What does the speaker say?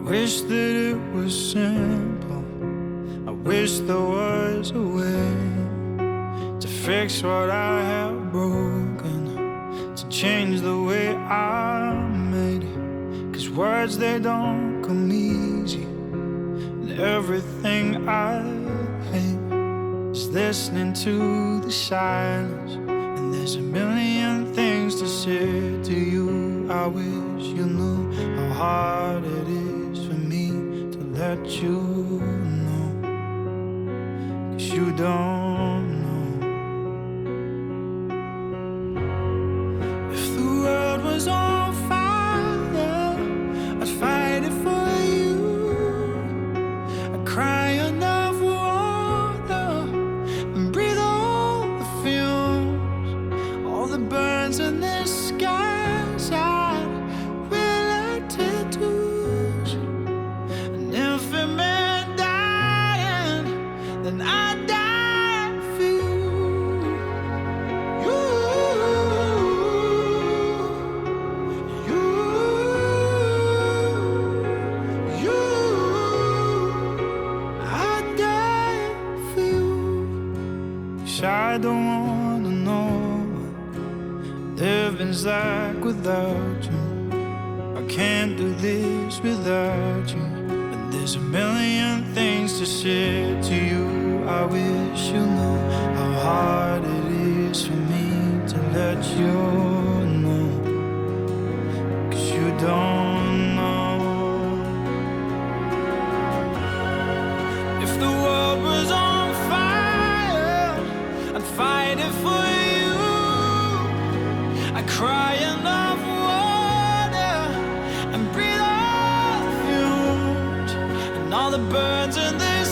wish that it was simple. I wish there was a way to fix what I have broken, to change the way I'm made. 'Cause words, they don't come easy, and everything I hate is listening to the silence. And there's a million things to say to you. I wish you knew how hard it is for me to let you know, 'cause you don't know. If the world was on fire, I'd fight it for you. I'd cry enough water and breathe all the fumes, all the burns in this skies. I'd wear like tattoos. And if it meant dying, then I'd die for you. You, I'd die for you. 'Cause I don't wanna know what living's like without you. I can't do this without you. And there's a million things to say to you. I wish you knew how hard it is for me to let you know, 'cause you don't know. If the world was on fire, I'd fight it for you. I'd cry enough water and breathe all the fumes and all the burns in this